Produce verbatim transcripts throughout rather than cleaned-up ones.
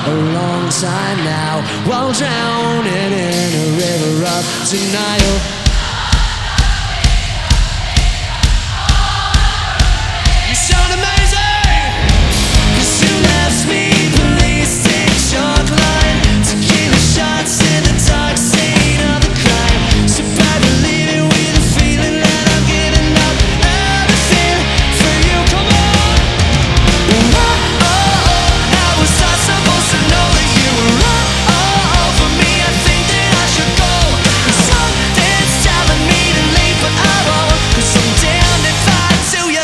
a long time now, while drowning in a river of denial. You sound amazing, 'cause you left me police stick-shot line, tequila shots in the dark scene of the crime. So bad believing with a feeling that I'm giving up everything for you. Come on. Oh, oh, oh, how was I supposed to know that you were oh, oh, oh, for me? I think that I should go. Something's telling me to leave, but I won't, 'cause I'm damned if I do you.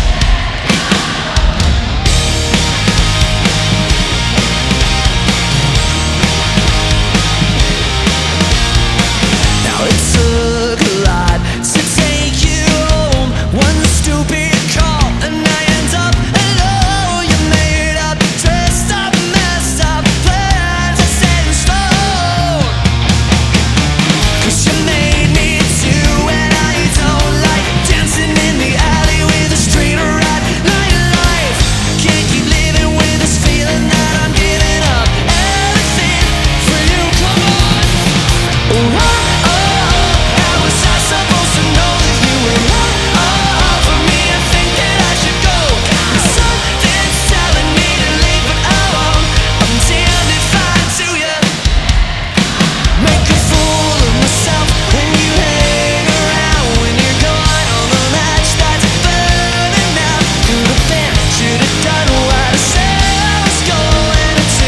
Now it took a lot to take you home. One stupid call and I end up alone. You made up, dressed up, messed up, plans are set in stone. 'Cause you made me do what I don't like, dancing in the alley with a street rat. Nightlife, can't keep living with this feeling that I'm giving up everything for you. Come on. Oh, oh, oh, how was I supposed to know that you were oh, oh, oh, for me? I think that I should go. Something's telling me to leave, but I won't. I'm damned if I do you. Make a fool of myself when you hang around. When you're gone, on the match that's burning out. Could've been, should've done what I said I was going to,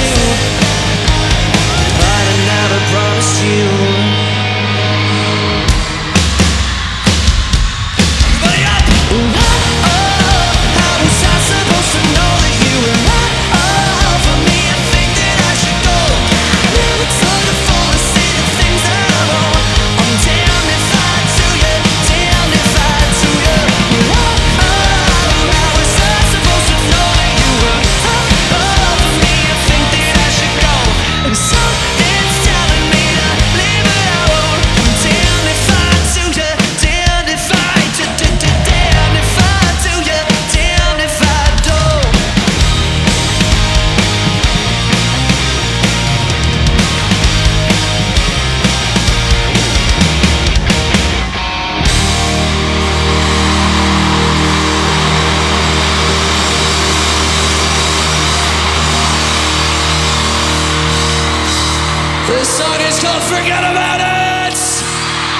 but I never promised you. Everybody up! Oh, oh, oh, how was I supposed to know that you were oh, oh, oh, for me? I think that I should go. Never took the full to see the things that I want. I'm damned if I do you, damned if I do you. Oh, oh, oh, how was I supposed to know that you were oh, oh, for me? I think that I should go. And something's telling me to leave, but I won't. I'm damned if I do you, damned if I do, do, do, damned if I do you, damned if I don't. This song is called Forget About It!